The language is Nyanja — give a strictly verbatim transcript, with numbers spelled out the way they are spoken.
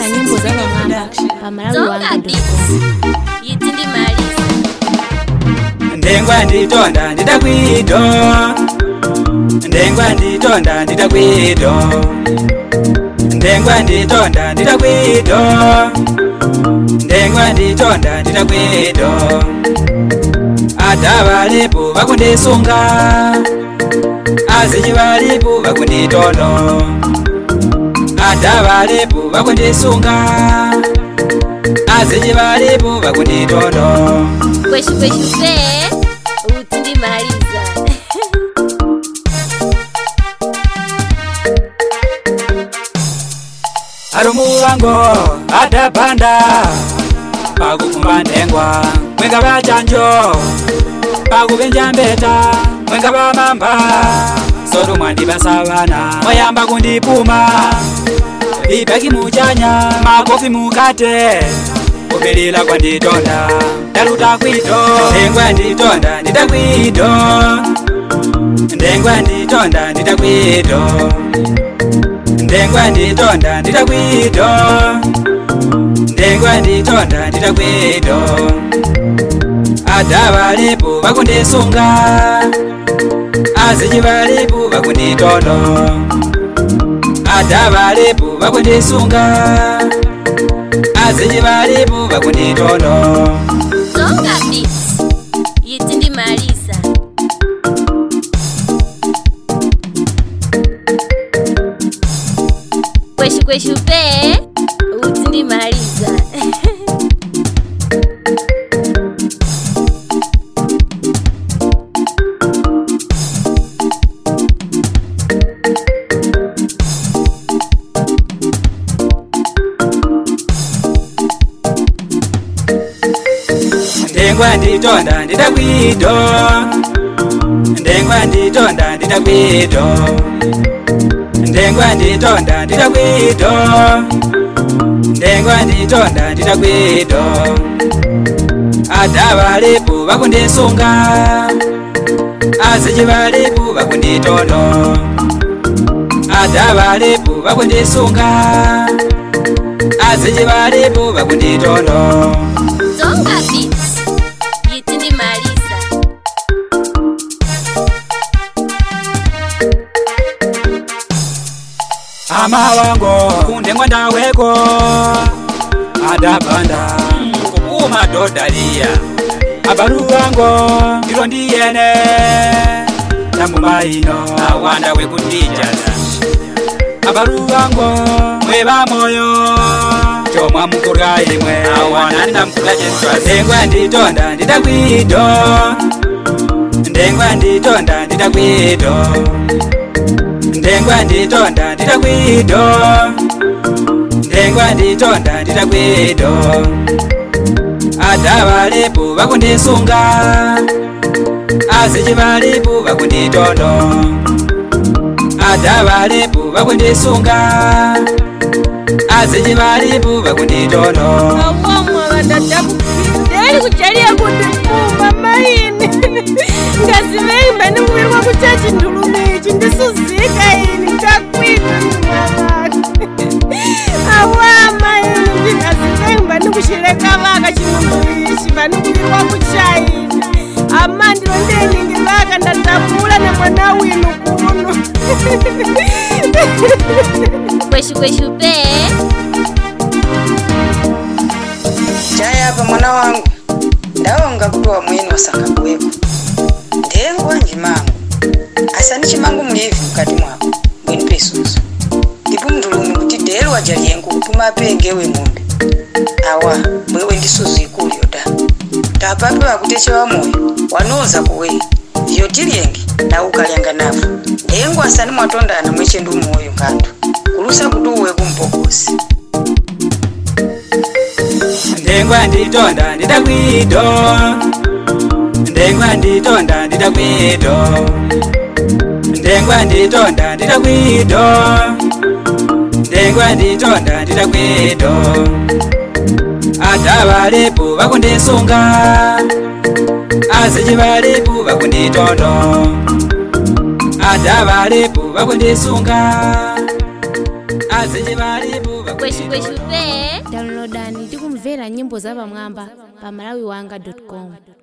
kumvera nyimbo za Longamba pamalawi wanga yitindi malisa ndengwa nditonda ndidakwido ndengwa nditonda ndidakwido ndengwa nditonda ndidakwido ndengwa nditonda ndidakwido atabalipo bakundisunga azinyi balipo bakunditono atabalipo bakundisunga azinyi balipo bakunditono kweshu kweshu pe utindi maliza arumuwango adapanda pakufumba ndengwa mwenga bachanjo pakubenja mbeta mwenga bamamba sodo mwandi basabana mwayamba kundipuma vipeki muchanya makofi mukate kupilila kwa nditonda ndaluta kwido ndengwa nditonda ndidakwido ndengwa nditonda ndidakwido ndengwa nditonda ndidakwido ndengwa nditonda ndidakwido adabalipo bakundisunga azinyi balipo bakunditono adabalipo bakundisunga azinyi balipo bakunditono Zonga beats yitindi malisa kweshu kweshu pe utindi maliza ndengwa nditonda ndidakwido ndengwa nditonda ndidakwido ndengwa nditonda ndidakwido ndengwa nditonda ndidakwido adabalipo bakundisunga azinyi balipo bakunditono adabalipo bakundisunga azinyi balipo bakunditono Zonga beats yitindi malisa amawango kundengwa ndaweko adapanda kupuma dodalia abaluwango ndilo ndiyene namumaino awanda wekutijaza abaluwango mweba moyo chomwa mukura imwe awana ndamkula jeswa ndengwa nditonda ndidakwido ndengwa nditonda ndidakwido ndengwa nditonda ndidakwido ndengwa nditonda ndidakwido adabalipo bakundisunga azinyi balipo bakunditono adabalipo bakundisunga azinyi balipo bakunditono awamwa badadabukideli kujalia kundipuma maini ngasiveimba nimwirwa kucha chindulumichi ndisuzika ini ngakwina nimwavaka awama ini ngasiveimba nikushileka vaka chindulumichi vanikuirwa kuchaini ama ndilo ndeningi vaka ndatapula na mwana winu kuno kweshu kweshu pe jaya hapa mwana wangu ndawonga kutoa mwini wasanga kuweko ndengwa njimangu asani chimangu mulivi mkati mwako mwini pesusu ndipo mndulumi kuti delu wajaliyengu kupuma pengewe ng'ombe awa mwewe ndisuzu ikulyo da tapape wakutechewa moyo wanoza kuwe vyotilyengi na ukalyanga nafu ndengwa asani mwatondana mwechendu moyo nkandu kulusa kuti uwe kumpokosi ndengwa nditonda ndidakwido ndengwa nditonda ndidakwido ndengwa nditonda ndidakwido ndengwa nditonda ndidakwido adabalipo bakundisunga azinyi balipo bakunditono adabalipo bakundisunga azinyi balipo alipo kweshikweshi pe downloadani tikumvera nyimbo za pamwamba pa malawi wanga com.